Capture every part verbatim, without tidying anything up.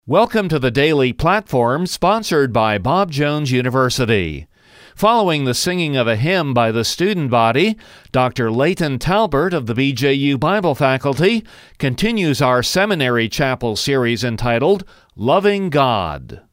Welcome to the Daily Platform, sponsored by Bob Jones University. Following the singing of a hymn by the student body, Doctor Leighton Talbert of the B J U Bible faculty continues our seminary chapel series entitled Loving God.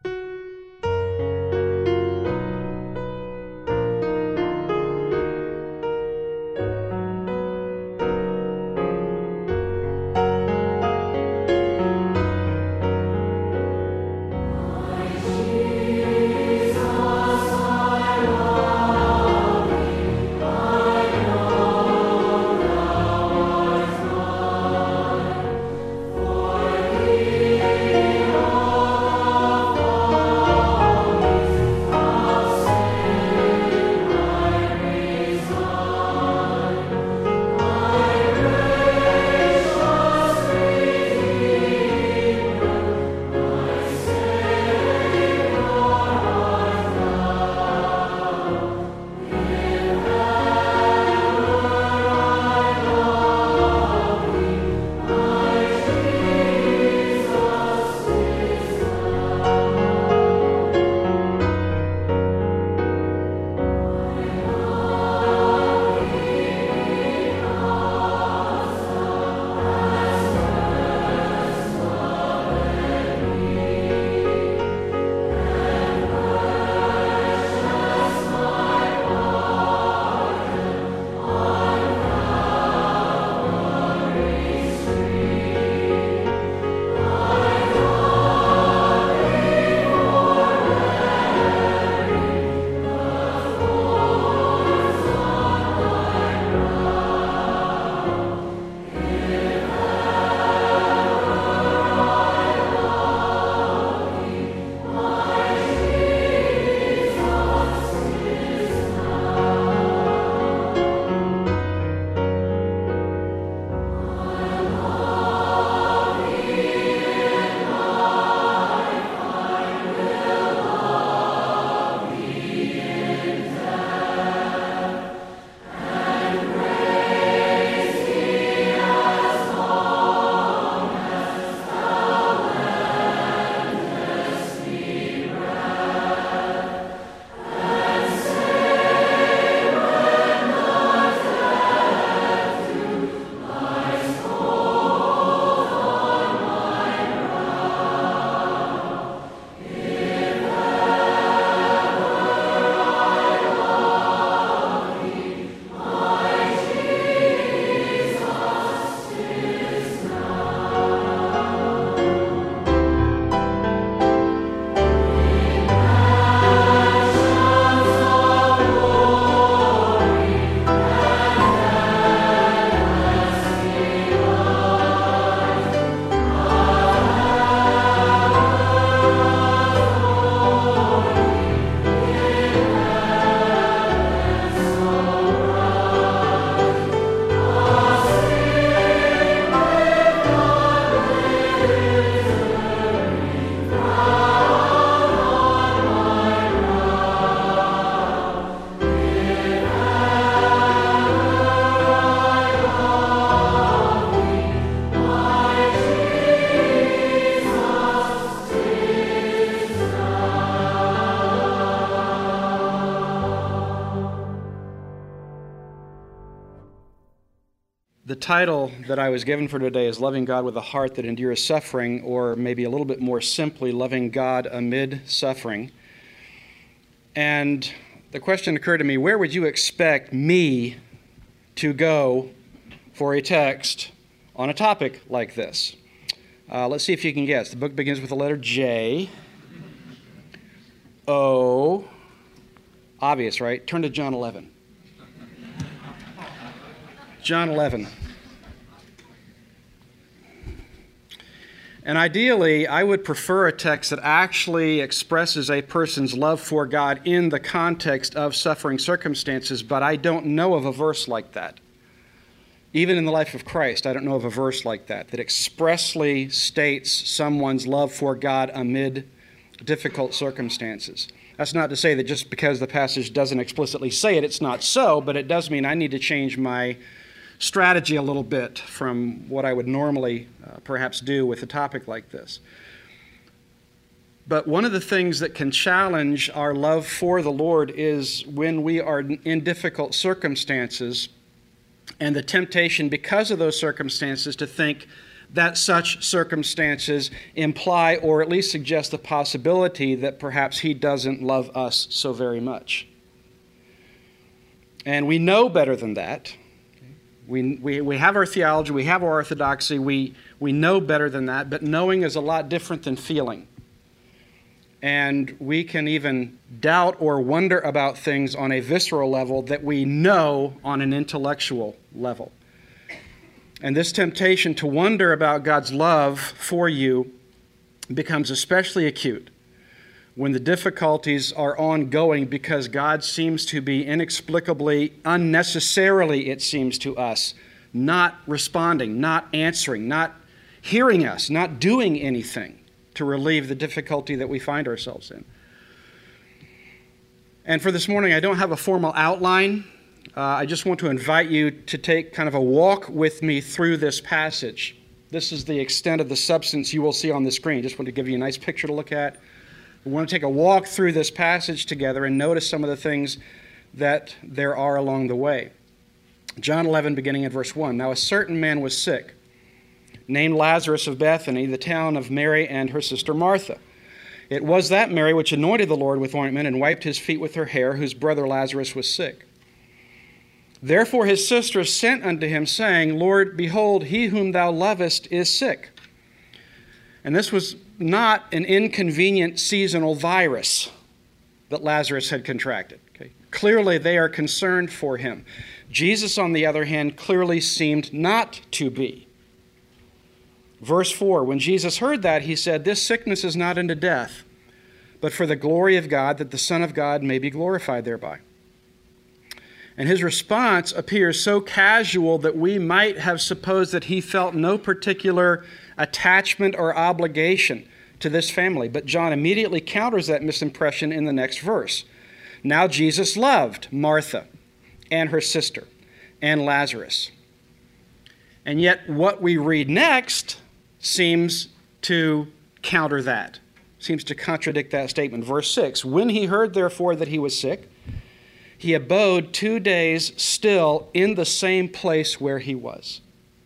The title that I was given for today is Loving God with a Heart That Endures Suffering, or maybe a little bit more simply, Loving God Amid Suffering. And the question occurred to me, where would you expect me to go for a text on a topic like this? Uh, let's see if you can guess. The book begins with the letter J. O. Obvious, right? Turn to John eleven. John eleven. And ideally, I would prefer a text that actually expresses a person's love for God in the context of suffering circumstances, but I don't know of a verse like that. Even in the life of Christ, I don't know of a verse like that, that expressly states someone's love for God amid difficult circumstances. That's not to say that just because the passage doesn't explicitly say it, it's not so, but it does mean I need to change my strategy a little bit from what I would normally uh, perhaps do with a topic like this. But one of the things that can challenge our love for the Lord is when we are in difficult circumstances and the temptation because of those circumstances to think that such circumstances imply or at least suggest the possibility that perhaps He doesn't love us so very much. And we know better than that. We, we, we have our theology, we have our orthodoxy, we, we know better than that, but knowing is a lot different than feeling. And we can even doubt or wonder about things on a visceral level that we know on an intellectual level. And this temptation to wonder about God's love for you becomes especially acute when the difficulties are ongoing because God seems to be inexplicably, unnecessarily, it seems to us, not responding, not answering, not hearing us, not doing anything to relieve the difficulty that we find ourselves in. And for this morning, I don't have a formal outline. Uh, I just want to invite you to take kind of a walk with me through this passage. This is the extent of the substance you will see on the screen. Just want to give you a nice picture to look at. We want to take a walk through this passage together and notice some of the things that there are along the way. John eleven, beginning at verse one. Now a certain man was sick, named Lazarus of Bethany, the town of Mary and her sister Martha. It was that Mary which anointed the Lord with ointment and wiped his feet with her hair, whose brother Lazarus was sick. Therefore his sisters sent unto him, saying, Lord, behold, he whom thou lovest is sick. And this was not an inconvenient seasonal virus that Lazarus had contracted. Okay? Clearly they are concerned for him. Jesus, on the other hand, clearly seemed not to be. Verse four, when Jesus heard that, he said, This sickness is not unto death, but for the glory of God, that the Son of God may be glorified thereby. And his response appears so casual that we might have supposed that he felt no particular attachment or obligation to this family. But John immediately counters that misimpression in the next verse. Now Jesus loved Martha and her sister and Lazarus. And yet what we read next seems to counter that, seems to contradict that statement. Verse six, when he heard therefore that he was sick, he abode two days still in the same place where he was.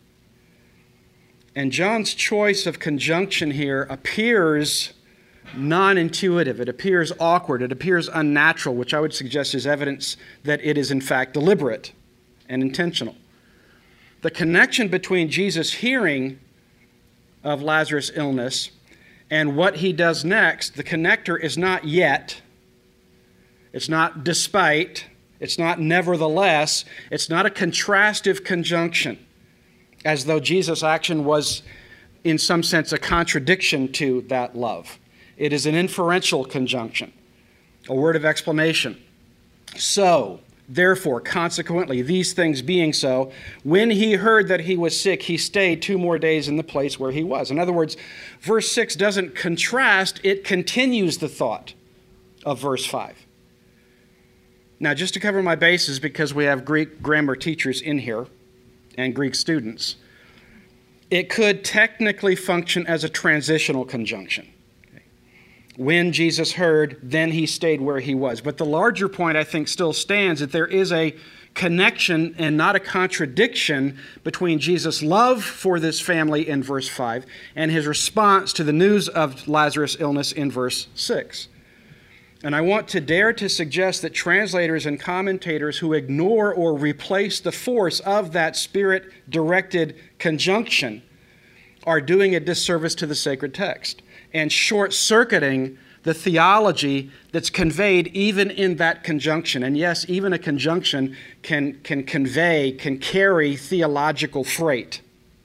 And John's choice of conjunction here appears non-intuitive. It appears awkward. It appears unnatural, which I would suggest is evidence that it is in fact deliberate and intentional. The connection between Jesus' hearing of Lazarus' illness and what he does next, the connector is not yet. It's not despite. It's not nevertheless. It's not a contrastive conjunction, as though Jesus' action was, in some sense, a contradiction to that love. It is an inferential conjunction, a word of explanation. So, therefore, consequently, these things being so, when he heard that he was sick, he stayed two more days in the place where he was. In other words, verse six doesn't contrast, it continues the thought of verse five. Now, just to cover my bases, because we have Greek grammar teachers in here and Greek students, it could technically function as a transitional conjunction. Okay. When Jesus heard, then he stayed where he was. But the larger point, I think, still stands that there is a connection and not a contradiction between Jesus' love for this family in verse five and his response to the news of Lazarus' illness in verse six. And I want to dare to suggest that translators and commentators who ignore or replace the force of that Spirit-directed conjunction are doing a disservice to the sacred text and short-circuiting the theology that's conveyed even in that conjunction. And yes, even a conjunction can, can convey, can carry theological freight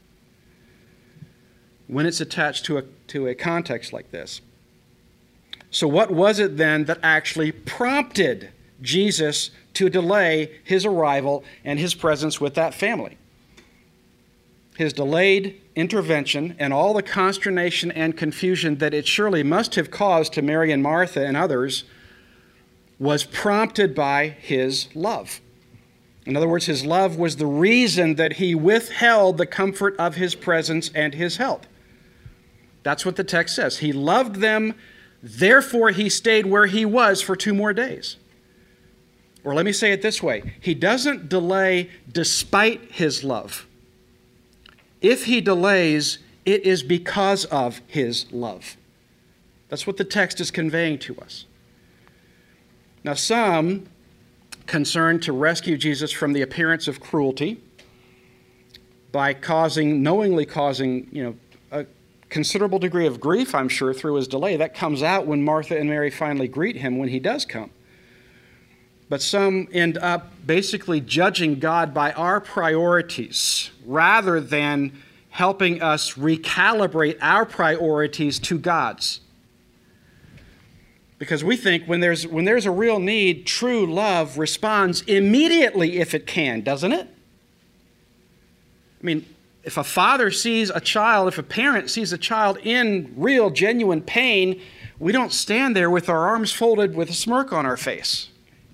when it's attached to a, to a context like this. So what was it then that actually prompted Jesus to delay his arrival and his presence with that family? His delayed intervention and all the consternation and confusion that it surely must have caused to Mary and Martha and others was prompted by his love. In other words, his love was the reason that he withheld the comfort of his presence and his help. That's what the text says. He loved them. Therefore, he stayed where he was for two more days. Or let me say it this way. He doesn't delay despite his love. If he delays, it is because of his love. That's what the text is conveying to us. Now, some concerned to rescue Jesus from the appearance of cruelty by causing, knowingly causing, you know, a considerable degree of grief, I'm sure, through his delay. That comes out when Martha and Mary finally greet him when he does come. But some end up basically judging God by our priorities rather than helping us recalibrate our priorities to God's. Because we think when there's when there's a real need, true love responds immediately if it can, doesn't it? I mean, if a father sees a child, if a parent sees a child in real, genuine pain, we don't stand there with our arms folded with a smirk on our face.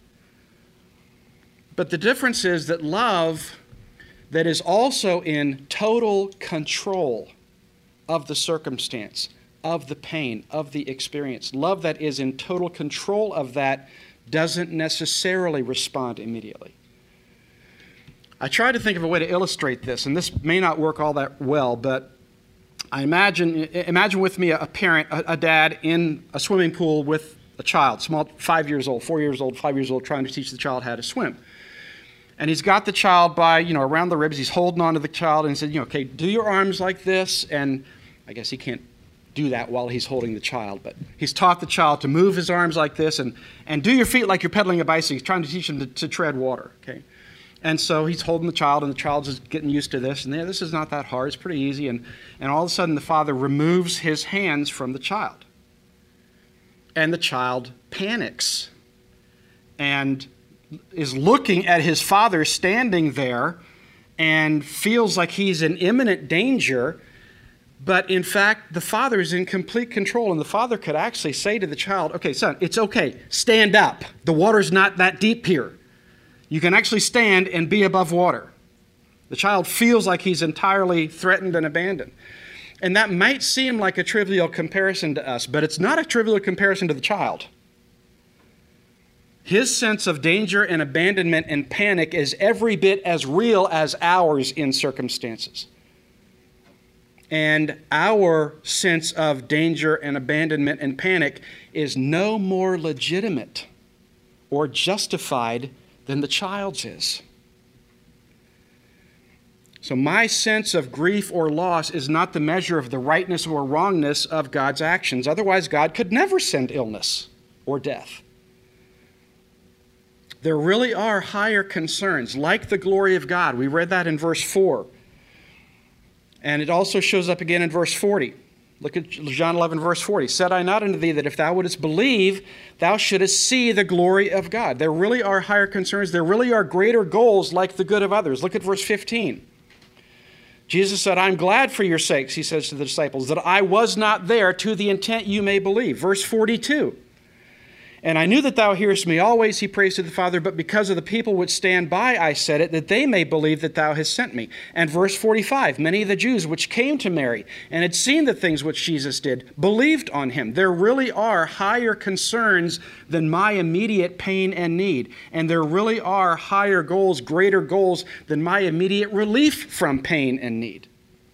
But the difference is that love that is also in total control of the circumstance, of the pain, of the experience. Love that is in total control of that doesn't necessarily respond immediately. I tried to think of a way to illustrate this, and this may not work all that well, but I imagine imagine with me a parent, a, a dad in a swimming pool with a child, small, five years old, four years old, five years old, trying to teach the child how to swim. And he's got the child by, you know, around the ribs. He's holding on to the child and he said, you know, okay, do your arms like this. And I guess he can't do that while he's holding the child, but he's taught the child to move his arms like this and, and do your feet like you're pedaling a bicycle. He's trying to teach him to, to tread water, okay? And so he's holding the child, and the child's just getting used to this. And yeah, this is not that hard. It's pretty easy. And, and all of a sudden, the father removes his hands from the child. And the child panics and is looking at his father standing there and feels like he's in imminent danger. But in fact, the father is in complete control. And the father could actually say to the child, okay, son, it's okay. Stand up. The water's not that deep here. You can actually stand and be above water. The child feels like he's entirely threatened and abandoned. And that might seem like a trivial comparison to us, but it's not a trivial comparison to the child. His sense of danger and abandonment and panic is every bit as real as ours in circumstances. And our sense of danger and abandonment and panic is no more legitimate or justified than the child's is. So my sense of grief or loss is not the measure of the rightness or wrongness of God's actions. Otherwise, God could never send illness or death. There really are higher concerns, like the glory of God. We read that in verse four. And it also shows up again in verse forty. Look at John eleven, verse forty. Said I not unto thee that if thou wouldest believe, thou shouldest see the glory of God. There really are higher concerns. There really are greater goals like the good of others. Look at verse fifteen. Jesus said, I'm glad for your sakes, he says to the disciples, that I was not there to the intent you may believe. Verse forty-two. And I knew that thou hearest me always, he prays to the Father, but because of the people which stand by, I said it, that they may believe that thou hast sent me. And verse forty-five, many of the Jews which came to Mary and had seen the things which Jesus did, believed on him. There really are higher concerns than my immediate pain and need. And there really are higher goals, greater goals than my immediate relief from pain and need.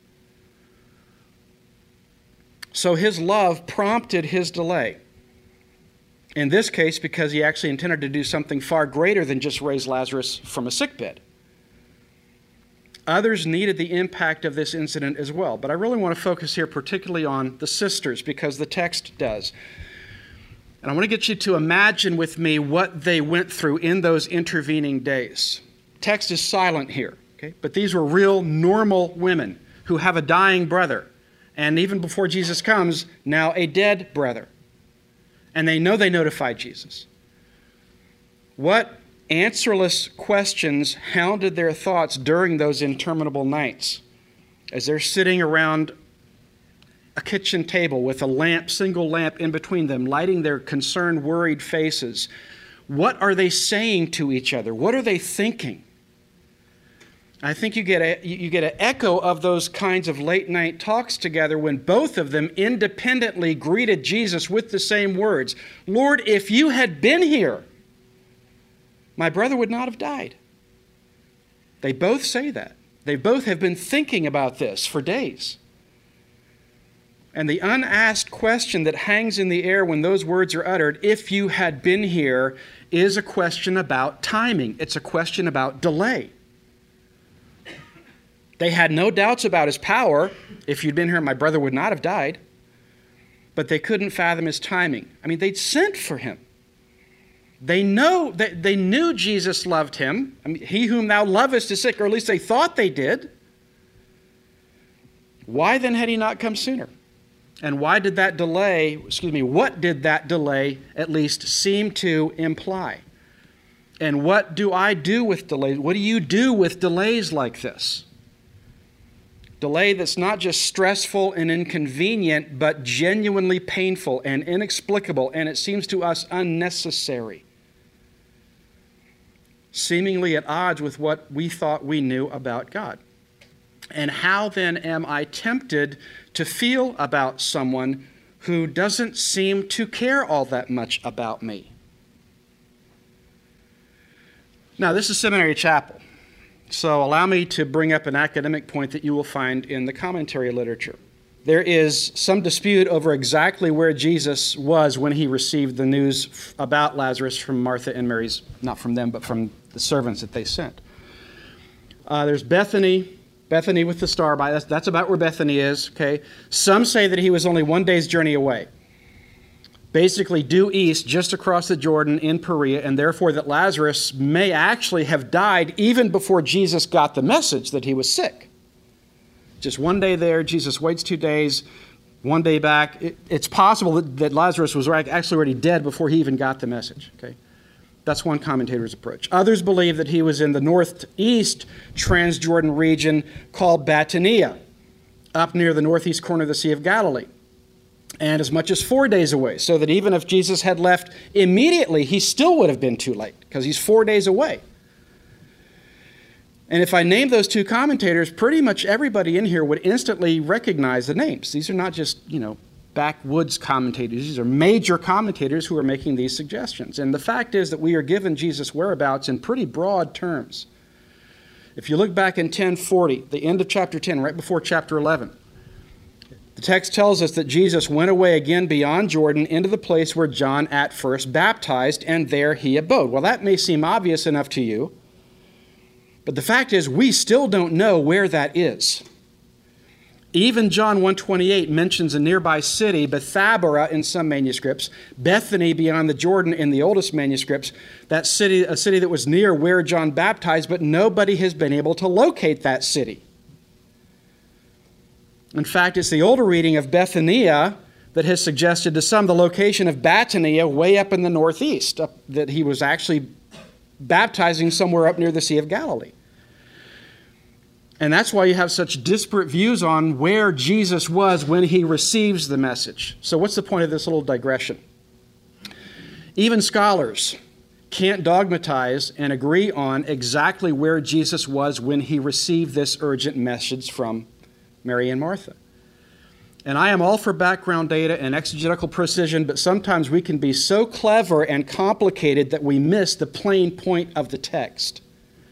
So his love prompted his delay. In this case, because he actually intended to do something far greater than just raise Lazarus from a sickbed. Others needed the impact of this incident as well. But I really want to focus here particularly on the sisters because the text does. And I want to get you to imagine with me what they went through in those intervening days. Text is silent here, okay? But these were real normal women who have a dying brother. And even before Jesus comes, now a dead brother. And they know they notified Jesus. What answerless questions hounded their thoughts during those interminable nights as they're sitting around a kitchen table with a lamp, single lamp in between them, lighting their concerned, worried faces? What are they saying to each other? What are they thinking? I think you get a you get an echo of those kinds of late night talks together when both of them independently greeted Jesus with the same words. Lord, if you had been here, my brother would not have died. They both say that. They both have been thinking about this for days. And the unasked question that hangs in the air when those words are uttered, if you had been here, is a question about timing. It's a question about delay. They had no doubts about his power. If you'd been here, my brother would not have died. But they couldn't fathom his timing. I mean, they'd sent for him. They know that they knew Jesus loved him. I mean, he whom thou lovest is sick, or at least they thought they did. Why then had he not come sooner? And why did that delay, excuse me, what did that delay at least seem to imply? And what do I do with delays? What do you do with delays like this? Delay that's not just stressful and inconvenient, but genuinely painful and inexplicable, and it seems to us unnecessary. Seemingly at odds with what we thought we knew about God. And how then am I tempted to feel about someone who doesn't seem to care all that much about me? Now, this is Seminary Chapel. So allow me to bring up an academic point that you will find in the commentary literature. There is some dispute over exactly where Jesus was when he received the news about Lazarus from Martha and Mary's, not from them, but from the servants that they sent. Uh, there's Bethany, Bethany with the star by. That's, that's about where Bethany is, okay? Some say that he was only one day's journey away. Basically due east, just across the Jordan in Perea, and therefore that Lazarus may actually have died even before Jesus got the message that he was sick. Just one day there, Jesus waits two days, one day back. It, it's possible that, that Lazarus was actually already dead before he even got the message. Okay, that's one commentator's approach. Others believe that he was in the northeast Transjordan region called Batanea, up near the northeast corner of the Sea of Galilee. And as much as four days away, so that even if Jesus had left immediately, he still would have been too late, because he's four days away. And if I name those two commentators, pretty much everybody in here would instantly recognize the names. These are not just, you know, backwoods commentators. These are major commentators who are making these suggestions. And the fact is that we are given Jesus' whereabouts in pretty broad terms. If you look back in ten forty, the end of chapter ten, right before chapter eleven, the text tells us that Jesus went away again beyond Jordan into the place where John at first baptized, and there he abode. Well, that may seem obvious enough to you, but the fact is we still don't know where that is. Even John one twenty-eight mentions a nearby city, Bethabara in some manuscripts, Bethany beyond the Jordan in the oldest manuscripts, that city, a city that was near where John baptized, but nobody has been able to locate that city. In fact, it's the older reading of Bethania that has suggested to some the location of Batanea way up in the northeast, up, that he was actually baptizing somewhere up near the Sea of Galilee. And that's why you have such disparate views on where Jesus was when he receives the message. So what's the point of this little digression? Even scholars can't dogmatize and agree on exactly where Jesus was when he received this urgent message from Mary and Martha. And I am all for background data and exegetical precision, but sometimes we can be so clever and complicated that we miss the plain point of the text.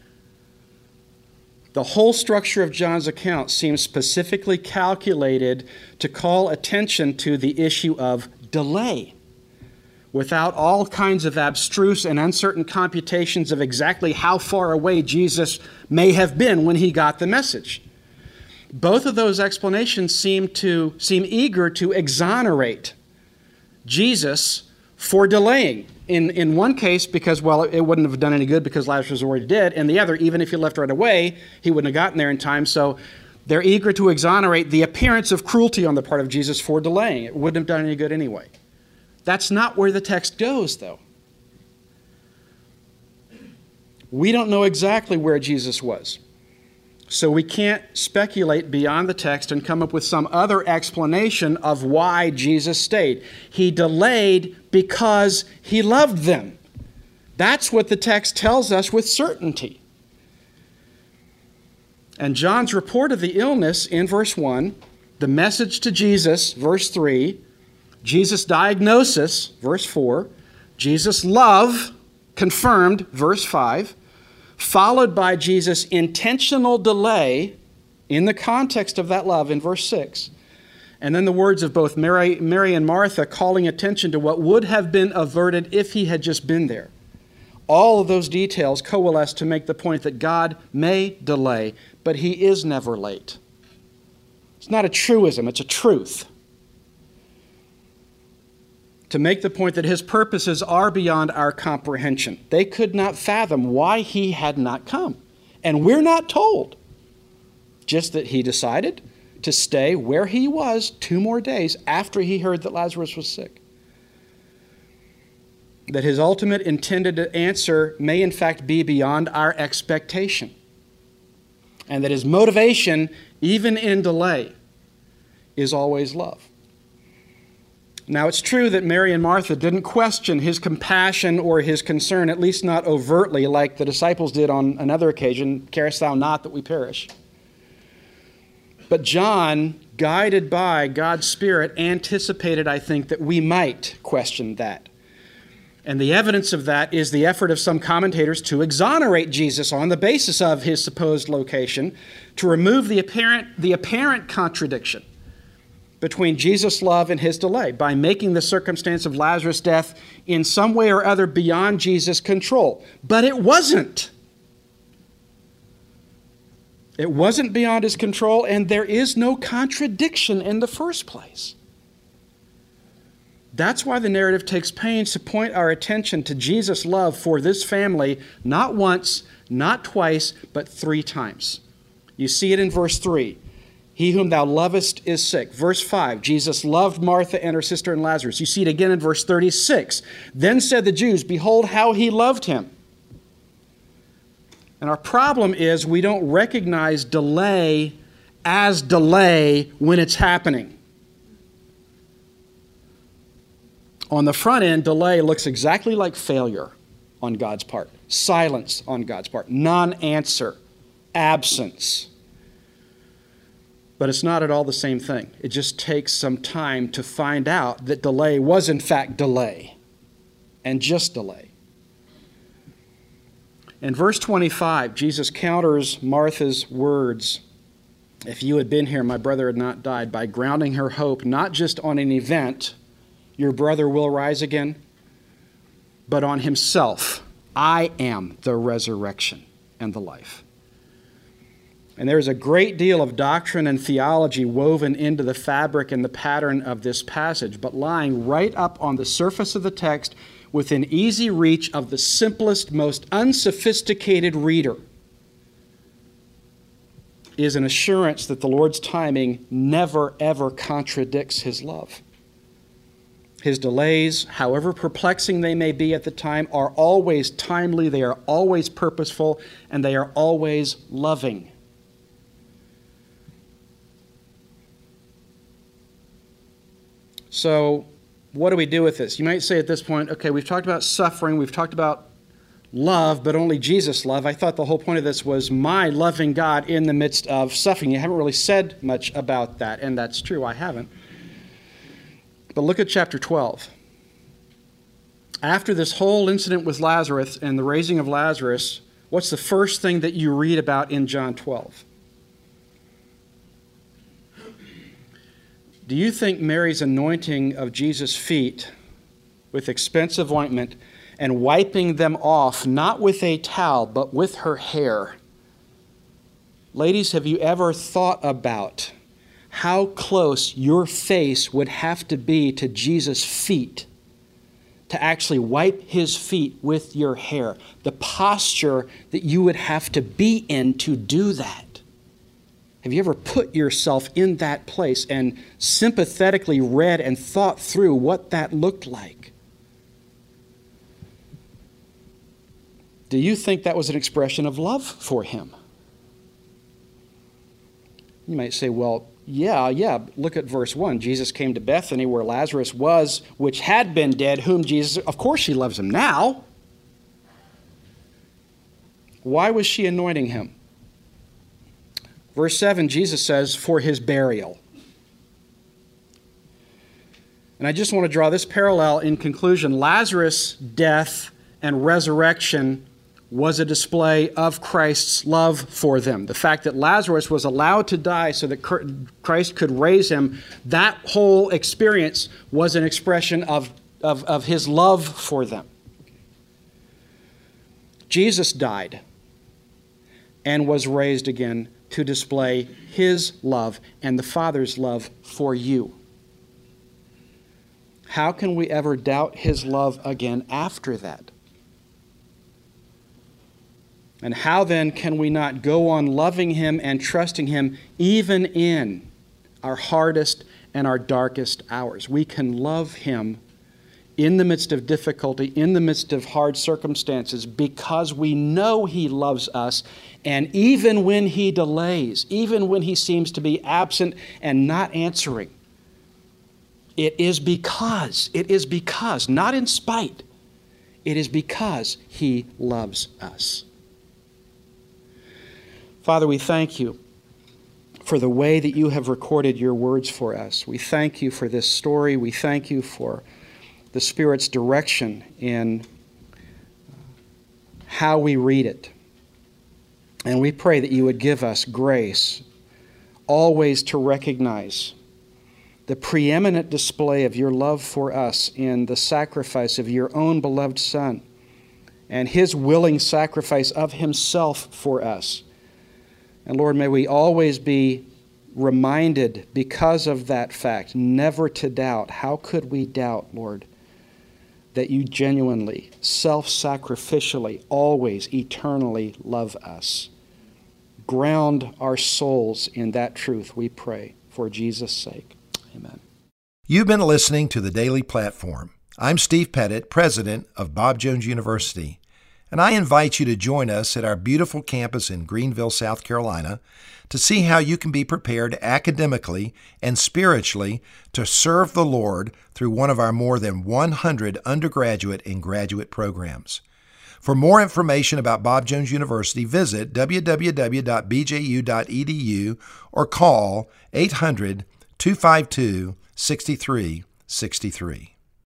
The whole structure of John's account seems specifically calculated to call attention to the issue of delay, without all kinds of abstruse and uncertain computations of exactly how far away Jesus may have been when he got the message. Both of those explanations seem to seem eager to exonerate Jesus for delaying. In, in one case, because, well, it wouldn't have done any good because Lazarus was already dead. And the other, even if he left right away, he wouldn't have gotten there in time. So they're eager to exonerate the appearance of cruelty on the part of Jesus for delaying. It wouldn't have done any good anyway. That's not where the text goes, though. We don't know exactly where Jesus was. So we can't speculate beyond the text and come up with some other explanation of why Jesus stayed. He delayed because he loved them. That's what the text tells us with certainty. And John's report of the illness in verse one, the message to Jesus, verse three, Jesus' diagnosis, verse four, Jesus' love, confirmed, verse five, followed by Jesus' intentional delay in the context of that love in verse six. And then the words of both Mary, Mary and Martha calling attention to what would have been averted if he had just been there. All of those details coalesce to make the point that God may delay, but he is never late. It's not a truism, it's a truth. To make the point that his purposes are beyond our comprehension. They could not fathom why he had not come. And we're not told. Just that he decided to stay where he was two more days after he heard that Lazarus was sick. That his ultimate intended answer may in fact be beyond our expectation. And that his motivation, even in delay, is always love. Now, it's true that Mary and Martha didn't question his compassion or his concern, at least not overtly, like the disciples did on another occasion, "Carest thou not that we perish?" But John, guided by God's Spirit, anticipated, I think, that we might question that. And the evidence of that is the effort of some commentators to exonerate Jesus on the basis of his supposed location, to remove the apparent, the apparent contradiction between Jesus' love and his delay by making the circumstance of Lazarus' death in some way or other beyond Jesus' control. But it wasn't. It wasn't beyond his control, and there is no contradiction in the first place. That's why the narrative takes pains to point our attention to Jesus' love for this family, not once, not twice, but three times. You see it in verse three. He whom thou lovest is sick. Verse five, Jesus loved Martha and her sister and Lazarus. You see it again in verse thirty-six. Then said the Jews, behold how he loved him. And our problem is we don't recognize delay as delay when it's happening. On the front end, delay looks exactly like failure on God's part, silence on God's part, non-answer, absence. But it's not at all the same thing. It just takes some time to find out that delay was in fact delay, and just delay. In verse twenty-five, Jesus counters Martha's words, "If you had been here, my brother had not died," by grounding her hope not just on an event, your brother will rise again, but on himself. I am the resurrection and the life. And there is a great deal of doctrine and theology woven into the fabric and the pattern of this passage, but lying right up on the surface of the text within easy reach of the simplest, most unsophisticated reader is an assurance that the Lord's timing never, ever contradicts his love. His delays, however perplexing they may be at the time, are always timely, they are always purposeful, and they are always loving. So, what do we do with this? You might say at this point, okay, we've talked about suffering, we've talked about love, but only Jesus' love. I thought the whole point of this was my loving God in the midst of suffering. You haven't really said much about that, and that's true, I haven't. But look at chapter twelve. After this whole incident with Lazarus and the raising of Lazarus, what's the first thing that you read about in John twelve? Do you think Mary's anointing of Jesus' feet with expensive ointment and wiping them off, not with a towel, but with her hair? Ladies, have you ever thought about how close your face would have to be to Jesus' feet to actually wipe his feet with your hair? The posture that you would have to be in to do that. Have you ever put yourself in that place and sympathetically read and thought through what that looked like? Do you think that was an expression of love for him? You might say, well, yeah, yeah, look at verse one. Jesus came to Bethany where Lazarus was, which had been dead, whom Jesus, of course she loves him now. Why was she anointing him? Verse seven, Jesus says, for his burial. And I just want to draw this parallel in conclusion. Lazarus' death and resurrection was a display of Christ's love for them. The fact that Lazarus was allowed to die so that Christ could raise him, that whole experience was an expression of, of, of his love for them. Jesus died and was raised again to display his love and the Father's love for you. How can we ever doubt his love again after that? And how then can we not go on loving him and trusting him even in our hardest and our darkest hours? We can love him in the midst of difficulty, in the midst of hard circumstances, because we know he loves us. And even when he delays, even when he seems to be absent and not answering, it is because, it is because, not in spite, it is because he loves us. Father, we thank you for the way that you have recorded your words for us. We thank you for this story. We thank you for the Spirit's direction in how we read it. And we pray that you would give us grace always to recognize the preeminent display of your love for us in the sacrifice of your own beloved Son and his willing sacrifice of himself for us. And Lord, may we always be reminded because of that fact, never to doubt. How could we doubt, Lord, that you genuinely, self-sacrificially, always, eternally love us? Ground our souls in that truth, we pray, for Jesus' sake. Amen. You've been listening to The Daily Platform. I'm Steve Pettit, president of Bob Jones University, and I invite you to join us at our beautiful campus in Greenville, South Carolina, to see how you can be prepared academically and spiritually to serve the Lord through one of our more than one hundred undergraduate and graduate programs. For more information about Bob Jones University, visit w w w dot b j u dot e d u or call eight hundred, two five two, six three six three.